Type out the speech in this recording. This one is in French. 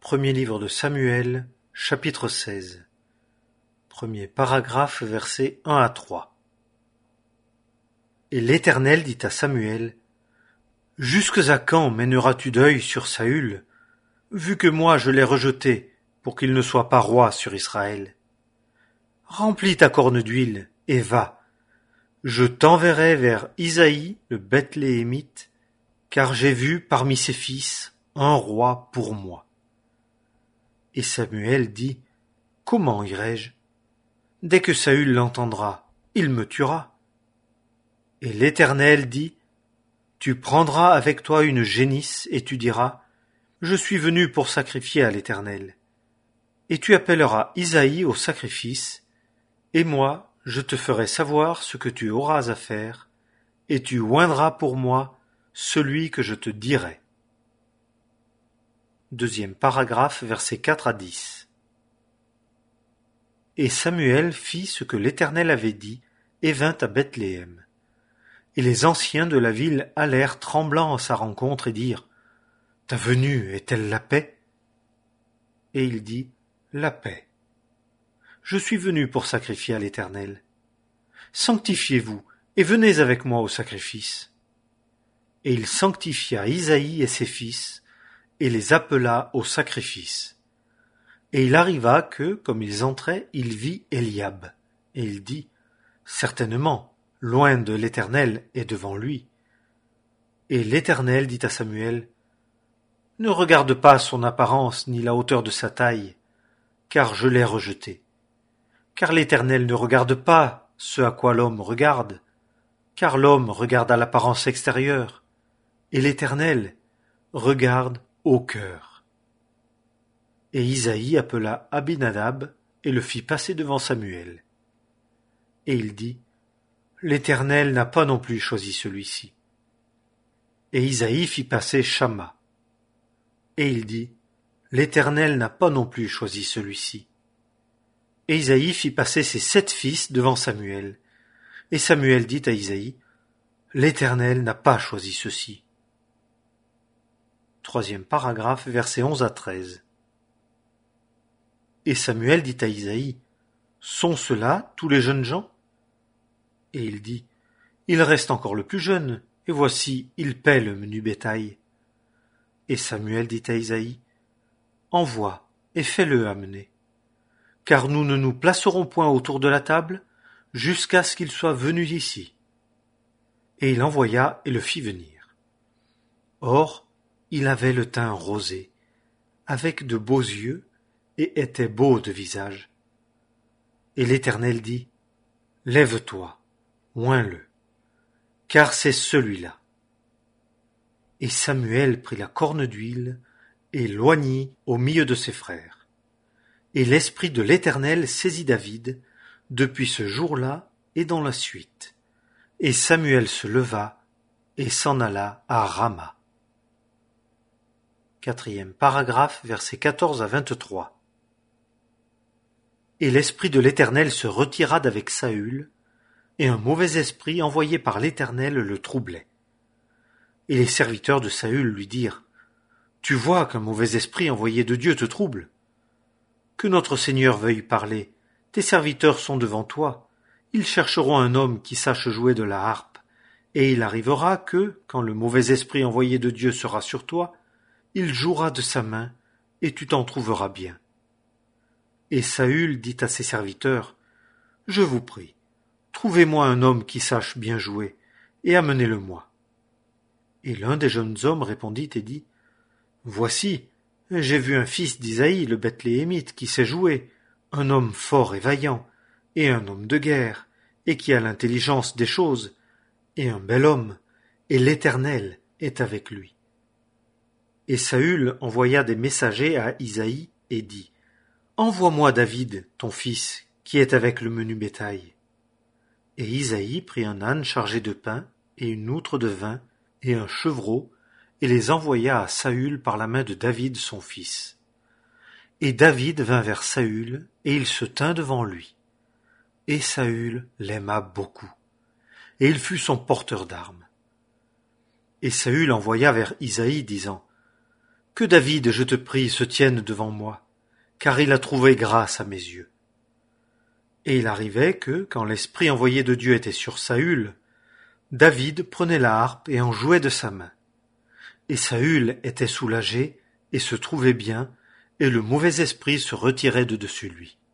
Premier livre de Samuel, chapitre 16. Premier paragraphe, versets 1 à 3. Et l'Éternel dit à Samuel: Jusques à quand mèneras-tu deuil sur Saül, vu que moi je l'ai rejeté, pour qu'il ne soit pas roi sur Israël? Remplis ta corne d'huile, et va. Je t'enverrai vers Isaïe le Bethléemite, car j'ai vu parmi ses fils un roi pour moi. Et Samuel dit: Comment irai-je? Dès que Saül l'entendra, il me tuera. Et l'Éternel dit: Tu prendras avec toi une génisse, et tu diras: Je suis venu pour sacrifier à l'Éternel. Et tu appelleras Isaïe au sacrifice, et moi je te ferai savoir ce que tu auras à faire, et tu oindras pour moi celui que je te dirai. Deuxième paragraphe, versets 4 à 10. Et Samuel fit ce que l'Éternel avait dit, et vint à Bethléem. Et les anciens de la ville allèrent tremblants à sa rencontre et dirent: Ta venue est-elle la paix? Et il dit: La paix. Je suis venu pour sacrifier à l'Éternel. Sanctifiez-vous et venez avec moi au sacrifice. Et il sanctifia Isaïe et ses fils, et les appela au sacrifice. Et il arriva que, comme ils entraient, il vit Eliab. Et il dit: Certainement, loin de l'Éternel est devant lui. Et l'Éternel dit à Samuel: Ne regarde pas son apparence ni la hauteur de sa taille, car je l'ai rejeté. Car l'Éternel ne regarde pas ce à quoi l'homme regarde, car l'homme regarde à l'apparence extérieure, et l'Éternel regarde au cœur. Et Isaïe appela Abinadab et le fit passer devant Samuel. Et il dit: L'Éternel n'a pas non plus choisi celui-ci. Et Isaïe fit passer Shamma. Et il dit: L'Éternel n'a pas non plus choisi celui-ci. Et Isaïe fit passer ses 7 fils devant Samuel. Et Samuel dit à Isaïe: L'Éternel n'a pas choisi ceux-ci. Troisième paragraphe, versets 11 à 13. Et Samuel dit à Isaïe: Sont ceux-là tous les jeunes gens? Et il dit: Il reste encore le plus jeune, et voici, il paie le menu bétail. Et Samuel dit à Isaïe: Envoie, et fais-le amener. Car nous ne nous placerons point autour de la table, jusqu'à ce qu'il soit venu ici. Et il envoya et le fit venir. Or, il avait le teint rosé, avec de beaux yeux, et était beau de visage. Et l'Éternel dit: Lève-toi, oins-le, car c'est celui-là. Et Samuel prit la corne d'huile, et l'oignit au milieu de ses frères. Et l'Esprit de l'Éternel saisit David, depuis ce jour-là et dans la suite. Et Samuel se leva, et s'en alla à Rama. Quatrième paragraphe, versets 14 à 23. Et l'Esprit de l'Éternel se retira d'avec Saül, et un mauvais esprit envoyé par l'Éternel le troublait. Et les serviteurs de Saül lui dirent: Tu vois qu'un mauvais esprit envoyé de Dieu te trouble. Que notre Seigneur veuille parler. Tes serviteurs sont devant toi. Ils chercheront un homme qui sache jouer de la harpe. Et il arrivera que, quand le mauvais esprit envoyé de Dieu sera sur toi, il jouera de sa main, et tu t'en trouveras bien. Et Saül dit à ses serviteurs: Je vous prie, trouvez-moi un homme qui sache bien jouer, et amenez-le-moi. Et l'un des jeunes hommes répondit et dit: Voici, j'ai vu un fils d'Isaïe le Bethléemite qui sait jouer, un homme fort et vaillant, et un homme de guerre, et qui a l'intelligence des choses, et un bel homme, et l'Éternel est avec lui. Et Saül envoya des messagers à Isaïe et dit: Envoie-moi David, ton fils, qui est avec le menu bétail. Et Isaïe prit un âne chargé de pain, et une outre de vin, et un chevreau, et les envoya à Saül par la main de David son fils. Et David vint vers Saül, et il se tint devant lui. Et Saül l'aima beaucoup, et il fut son porteur d'armes. Et Saül envoya vers Isaïe, disant: que David, je te prie, se tienne devant moi, car il a trouvé grâce à mes yeux. Et il arrivait que, quand l'esprit envoyé de Dieu était sur Saül, David prenait la harpe et en jouait de sa main. Et Saül était soulagé et se trouvait bien, et le mauvais esprit se retirait de dessus lui.